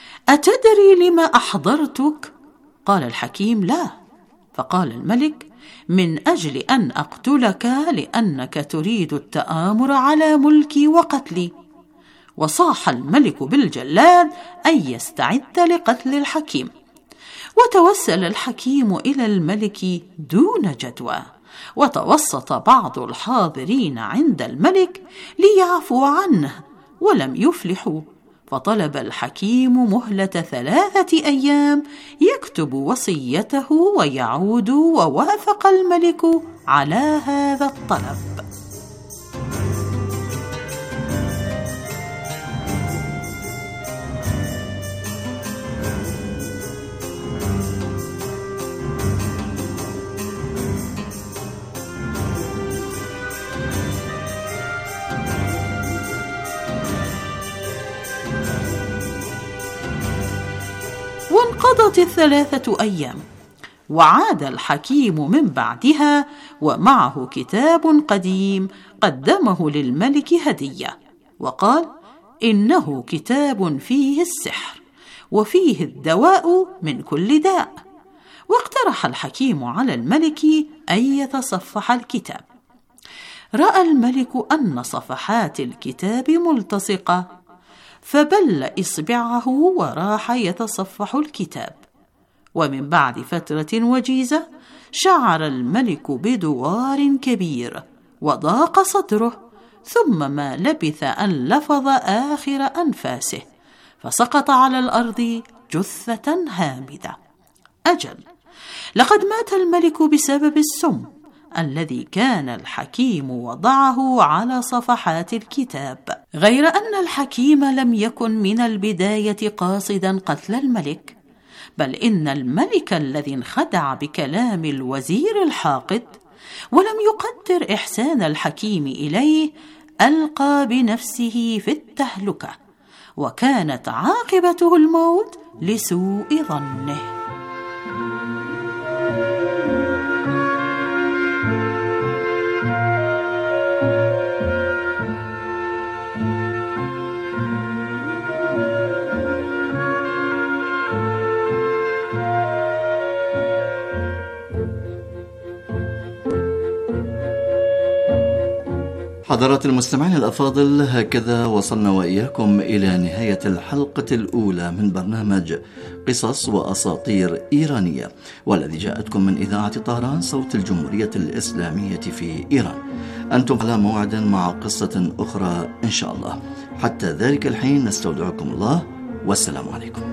أتدري لما أحضرتك؟ قال الحكيم: لا. فقال الملك: من أجل أن أقتلك لأنك تريد التآمر على ملكي وقتلي. وصاح الملك بالجلاد أن يستعد لقتل الحكيم. وتوسل الحكيم إلى الملك دون جدوى، وتوسط بعض الحاضرين عند الملك ليعفوا عنه، ولم يفلحوا، فطلب الحكيم مهلة 3 أيام يكتب وصيته ويعود، ووافق الملك على هذا الطلب. وانقضت 3 أيام، وعاد الحكيم من بعدها ومعه كتاب قديم قدمه للملك هدية، وقال: إنه كتاب فيه السحر وفيه الدواء من كل داء. واقترح الحكيم على الملك أن يتصفح الكتاب. رأى الملك أن صفحات الكتاب ملتصقة، فبل إصبعه وراح يتصفح الكتاب. ومن بعد فترة وجيزة شعر الملك بدوار كبير وضاق صدره، ثم ما لبث أن لفظ آخر أنفاسه، فسقط على الأرض جثة هامدة. أجل، لقد مات الملك بسبب السم الذي كان الحكيم وضعه على صفحات الكتاب. غير أن الحكيم لم يكن من البداية قاصدا قتل الملك، بل إن الملك الذي انخدع بكلام الوزير الحاقد ولم يقدر إحسان الحكيم إليه ألقى بنفسه في التهلكة، وكانت عاقبته الموت لسوء ظنه. حضرات المستمعين الأفاضل، هكذا وصلنا وإياكم إلى نهاية الحلقة الأولى من برنامج قصص وأساطير إيرانية، والذي جاءتكم من إذاعة طهران صوت الجمهورية الإسلامية في إيران. أنتم على موعد مع قصة أخرى إن شاء الله. حتى ذلك الحين نستودعكم الله، والسلام عليكم.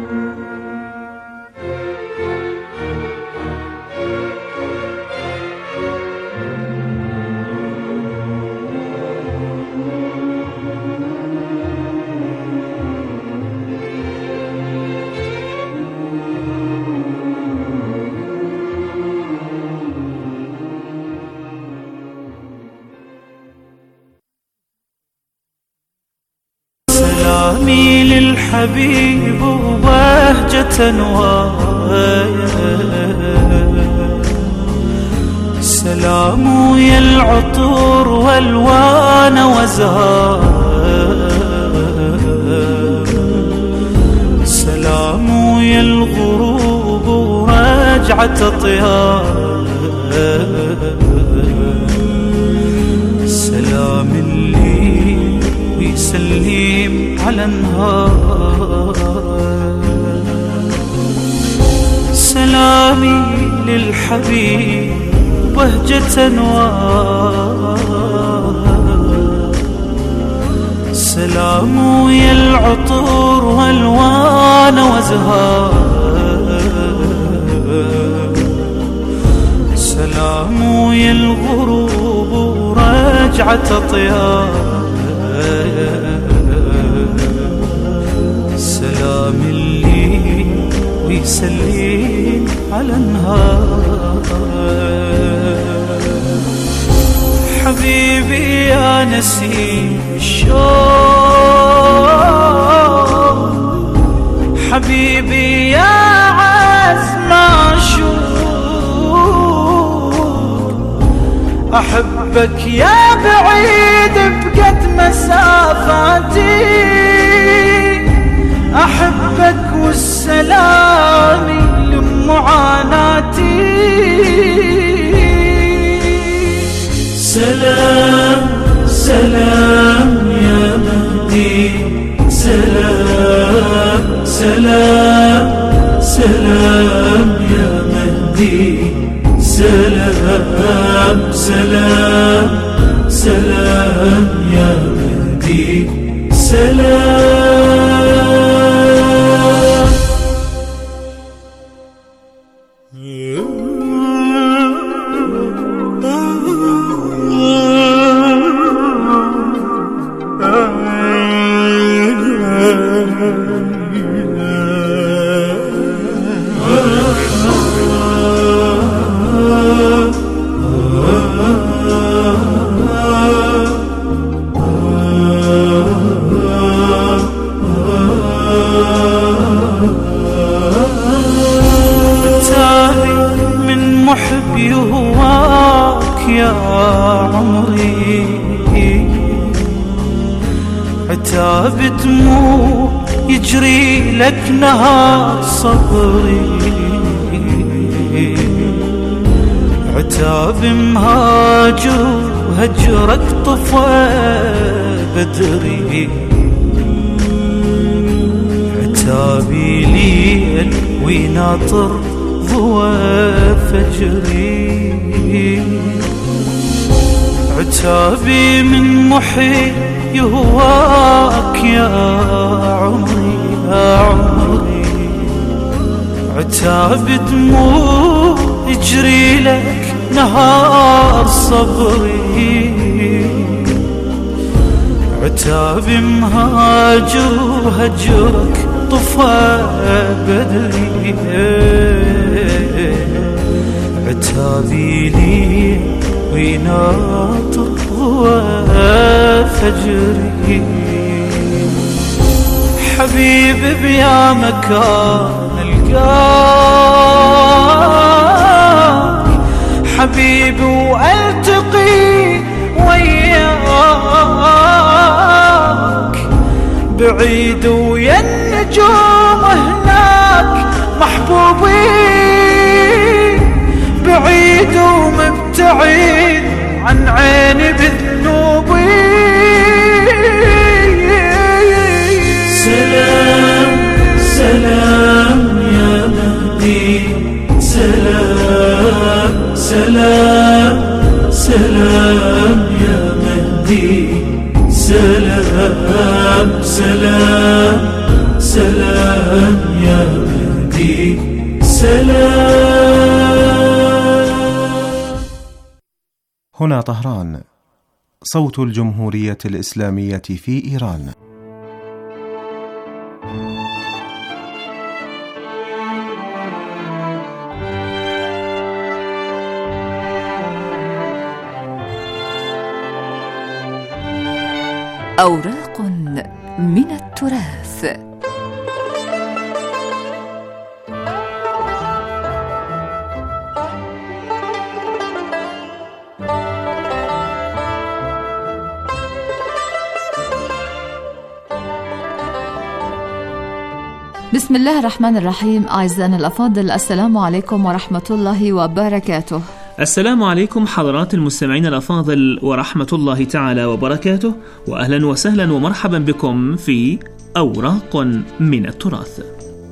سلامي للحبيب وبهجة نوايا، سلام يا العطور والوان وزهار، سلام يا الغروب ورجعة طيار، سلام اللي ويسلم على النهار، سلامي للحبيب بهجة نوار، سلام يا العطور والوان وزهار، سلام يا الغروب ورجعة طيار، سلام اللي ويسلم على النهار. حبيبي يا نسيم الشوق، حبيبي يا عزم عشوق، أحبك يا بعيد بقد مسافاتي، أحبك والسلام لمعاناتي، سلام سلام يا مهدي، سلام سلام سلام يا مهدي، سلام سلام سلام يا مهدي، سلام. يهواك يا عمري، عتاب دموع يجري لك نهار صبري، عتاب مهاجر هجرك طفى بدري، عتابي ليل ويناطر ضوى فجري، عتابي من محي يهواك يا عمري يا عمري، عتاب دموع يجري لك نهار صبري، عتاب مهاجر هجرك طفى بدري، عتابي لي ويناطر ضوى فجري، حبيبي بيا مكان القاك، حبيبي والتقي وياك، بعيد ويا النجوم هناك محبوبي، بعيد ومبتعد عن عيني بذنوب، محبوبي. سلام سلام يا مهدي، سلام سلام سلام يا مهدي، سلام سلام سلام يا مهدي، سلام. هنا طهران، صوت الجمهورية الإسلامية في إيران. أوراق من التراث. بسم الله الرحمن الرحيم. أعزائنا الأفاضل، السلام عليكم ورحمة الله وبركاته. السلام عليكم حضرات المستمعين الأفاضل ورحمة الله تعالى وبركاته، وأهلا وسهلا ومرحبا بكم في أوراق من التراث.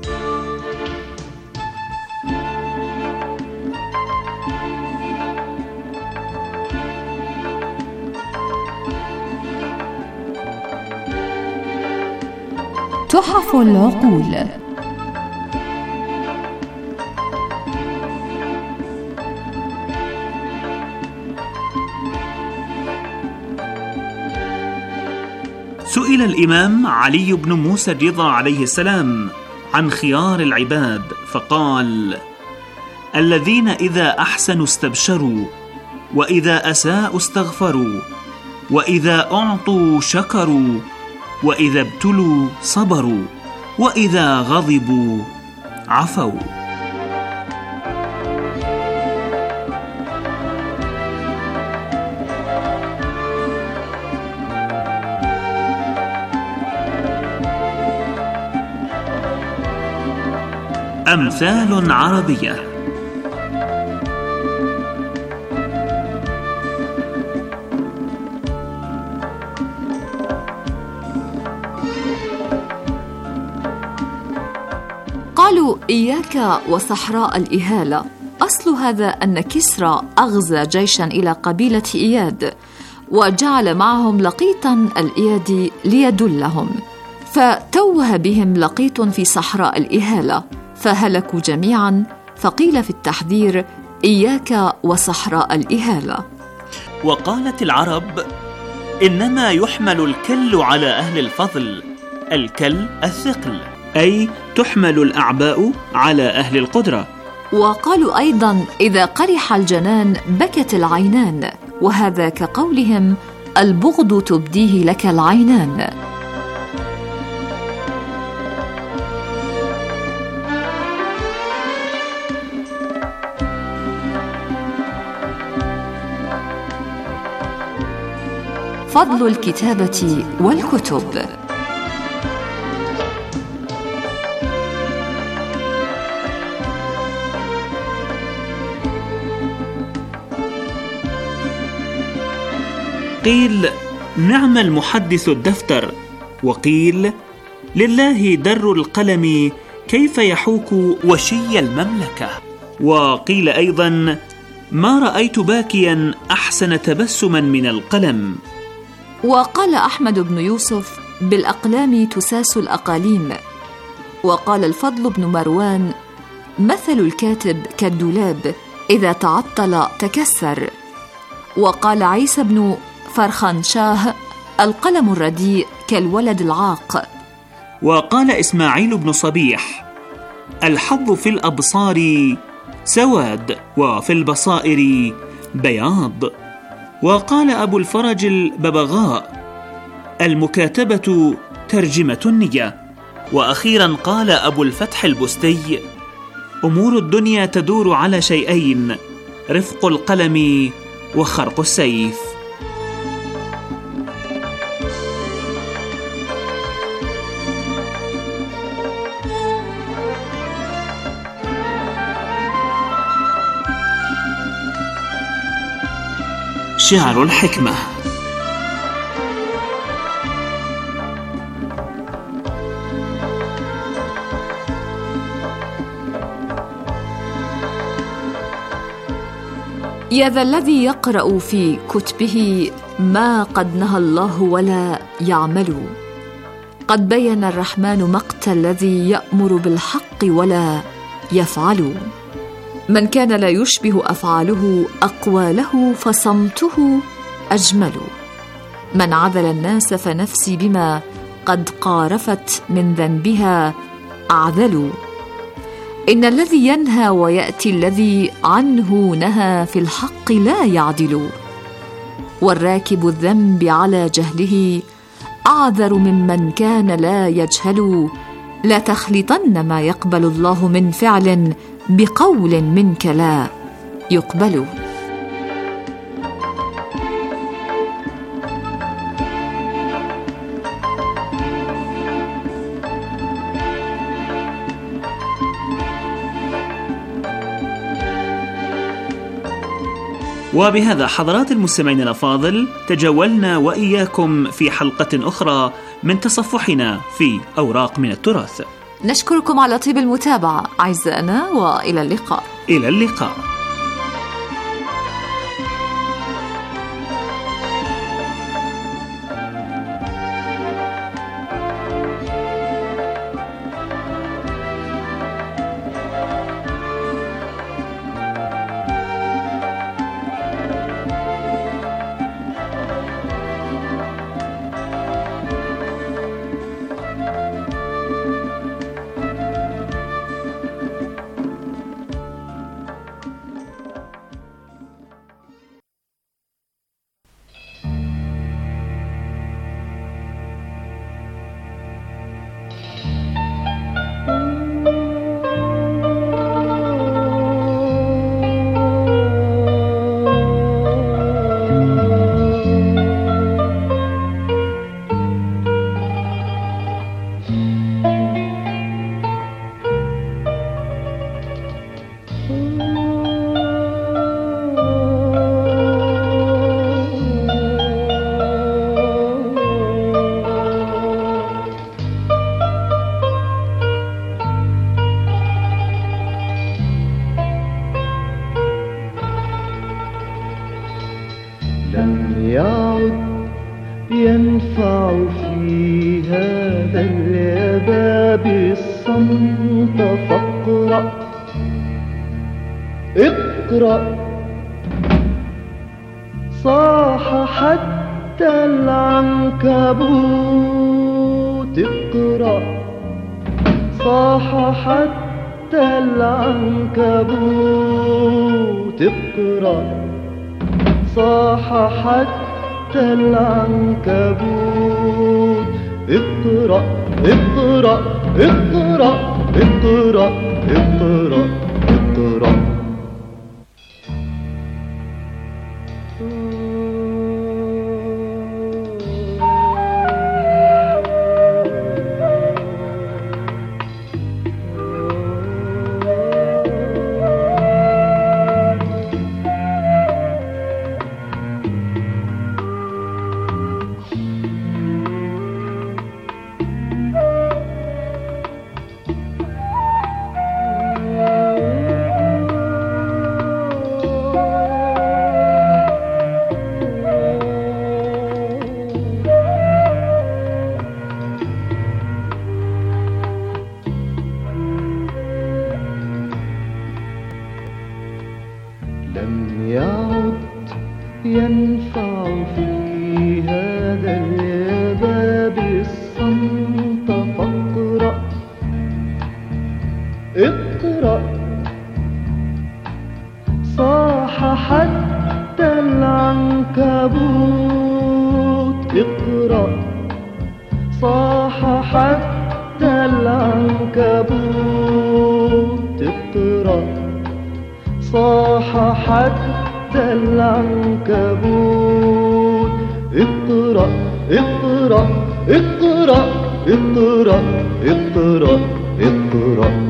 تحف العقول. سئل الإمام علي بن موسى الرضا عليه السلام عن خيار العباد فقال: الذين إذا أحسنوا استبشروا، وإذا أساءوا استغفروا، وإذا أعطوا شكروا، وإذا ابتلوا صبروا، وإذا غضبوا عفوا. أمثال عربية. قالوا إياك وصحراء الإهالة. أصل هذا أن كسرى أغزى جيشا إلى قبيلة إياد، وجعل معهم لقيطا الإيادي ليدلهم، فتوه بهم لقيط في صحراء الإهالة فهلكوا جميعا، فقيل في التحذير: إياك وصحراء الإهالة. وقالت العرب: إنما يحمل الكل على أهل الفضل، الكل الثقل، أي تحمل الأعباء على أهل القدرة. وقالوا أيضا: إذا قرح الجنان بكت العينان، وهذا كقولهم: البغض تبديه لك العينان. فضل الكتابة والكتب. قيل: نعم المحدث الدفتر، وقيل: لله در القلم كيف يحوك وشي المملكة، وقيل أيضا: ما رأيت باكيا أحسن تبسما من القلم. وقال أحمد بن يوسف: بالأقلام تساس الأقاليم. وقال الفضل بن مروان: مثل الكاتب كالدولاب، إذا تعطل تكسر. وقال عيسى بن فرخنشاه: القلم الرديء كالولد العاق. وقال إسماعيل بن صبيح: الحظ في الأبصار سواد، وفي البصائر بياض. وقال أبو الفرج الببغاء: المكاتبة ترجمة النية. وأخيرا قال أبو الفتح البستي: أمور الدنيا تدور على شيئين، رفق القلم وخرق السيف. شعر الحكمة. يا ذا الذي يقرأ في كتبه ما قد نهى الله ولا يعمل. قد بين الرحمن مقت الذي يأمر بالحق ولا يفعل. من كان لا يشبه أفعاله أقواله فصمته أجمل. من عذل الناس فنفسي بما قد قارفت من ذنبها أعذل. إن الذي ينهى ويأتي الذي عنه نهى في الحق لا يعدل. والراكب الذنب على جهله أعذر ممن كان لا يجهل. لا تخلطن ما يقبل الله من فعل بقول منك لا يقبل. وبهذا حضرات المستمعين الأفاضل تجولنا وإياكم في حلقة أخرى من تصفحنا في أوراق من التراث. نشكركم على طيب المتابعة أعزائنا، وإلى اللقاء. إلى اللقاء. ينفع في هذا الباب الصمت فاقرأ اقرأ صاح حتى العنكبوت اقرأ صاح حتى العنكبوت اقرأ صاح حتى العنكبوت اقرأ اقرأ اقرأ اقرأ اقرأ اقرأ ينفع في هذا الباب الصمت فاقرأ اقرأ صاح حتى العنكبوت اقرأ صاح حتى العنكبوت اقرأ صاح حتى العنكبوت اقرأ اقرأ اقرأ اقرأ اقرأ اقرأ